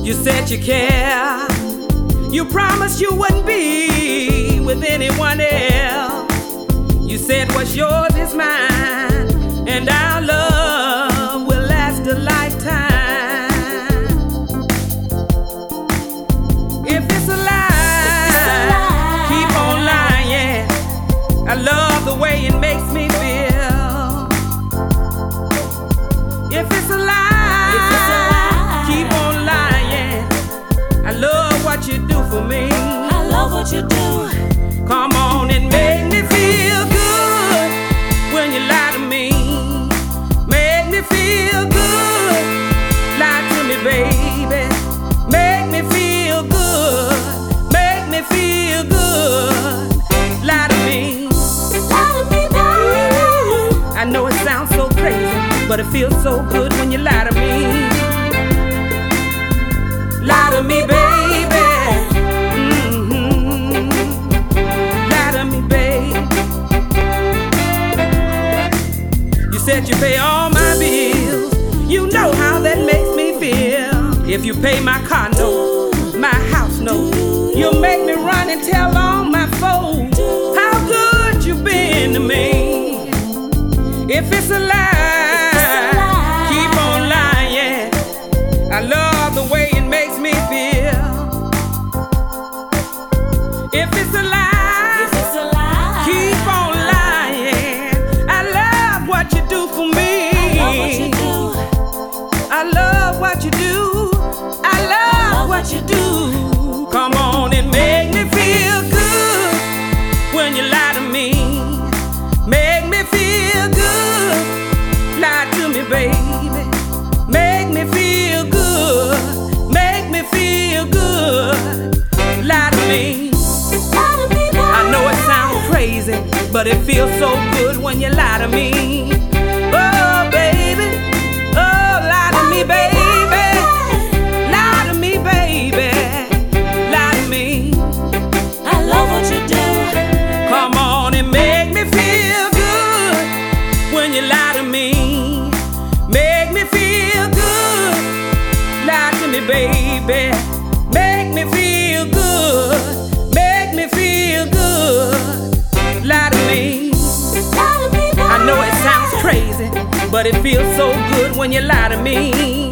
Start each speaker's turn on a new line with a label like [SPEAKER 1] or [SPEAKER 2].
[SPEAKER 1] You said you care. You promised you wouldn't be with anyone else. You said what's yours is mine, and our love will last a lifetime. If it's a lie, keep on lying. I love the way it makes me feel. If it's a lie, keep on lying. I love what you do for me.
[SPEAKER 2] I love what you do.
[SPEAKER 1] Come on and make me feel good when you lie to me. Make me feel good. Lie to me, baby. Make me feel good. Make me feel good. Lie to me.
[SPEAKER 2] Lie to me, baby.
[SPEAKER 1] I know it sounds so crazy, but it feels so good when you lie to me. Lie to me, baby. Lie to me, baby. You said you pay all my bills. You know how that makes me feel. If you pay my car note, my house note, you'll make me run and tell all my folks how good you've been to me. If it's a lie, keep on lying. I love the way it makes me feel. If it's a lie, keep on lying. I love what you do for me. I love what you do. I love what you do. Come on and make me feel good when you lie to me. Make me feel good. Lie to me, baby. Make me feel good. Make me feel good. Lie to me. I know it sounds crazy, but it feels so good when you lie to me. Oh, baby. Oh, lie to me, baby. Lie to me, baby. Lie to me.
[SPEAKER 2] I love what you do.
[SPEAKER 1] Come on and make me feel good when you lie to me. Make me feel good. Lie to me, baby. Make me feel good. Make me feel good. Lie to me. I know it sounds crazy, but it feels so good when you lie to me.